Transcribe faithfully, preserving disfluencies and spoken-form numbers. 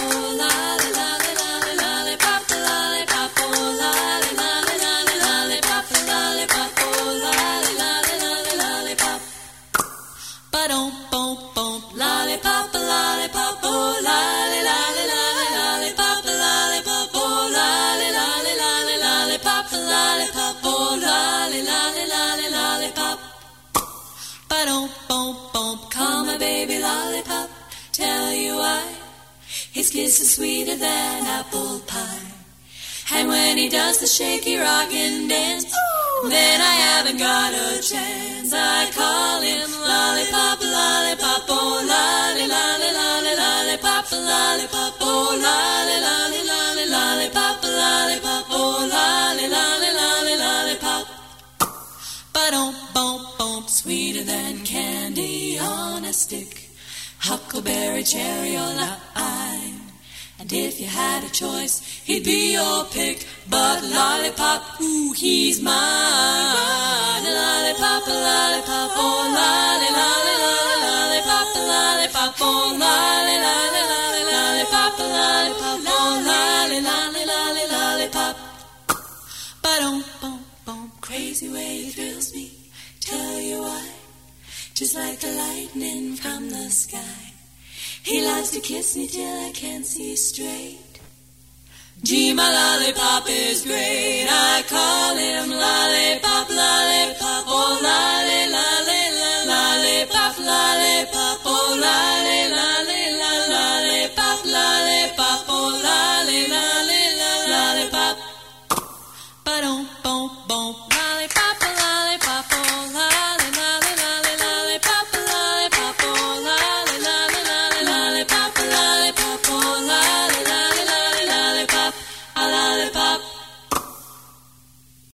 oh lolly, lolly, lolly, lollipop, lollipop, oh lolly, lolly, lolly, lollipop, lollipop, oh lolly, lolly, lolly, lollipop. Ba-dum, bum, bum, lollipop, lollipop, oh lolly, lolly, lolly, lollipop, lollipop, oh lolly, lolly, lolly, lollipop, lollipop, oh lolly, lolly, lolly, lollipop. Ba-dum, bum, bum, call my baby lollipop, tell you why. His kiss is sweeter than apple pie. And when he does the shaky rockin' dance, ooh, then I haven't got a chance. I call him lollipop, lollipop, oh lolly, lolly, lolly, lollipop, lollipop, oh lolly, lolly, lolly, lollipop, lollipop, oh lolly, lolly, lolly, lollipop. Ba-dum, bum, bum, sweeter than candy on a stick, huckleberry, cherry, or lime. And if you had a choice, he'd be your pick. But lollipop, ooh, he's mine. Lollipop, lollipop, oh lolly, lolly, lolly, lollipop, lollipop, oh lolly, lolly, lolly, lollipop, lollipop, oh lolly, lolly, lolly, lollipop. Ba-dum, bum, bum, crazy way he thrills me. Tell you why. Just like the lightning from the sky. He loves to kiss me till I can't see straight. Gee, my lollipop is great. I call him lollipop.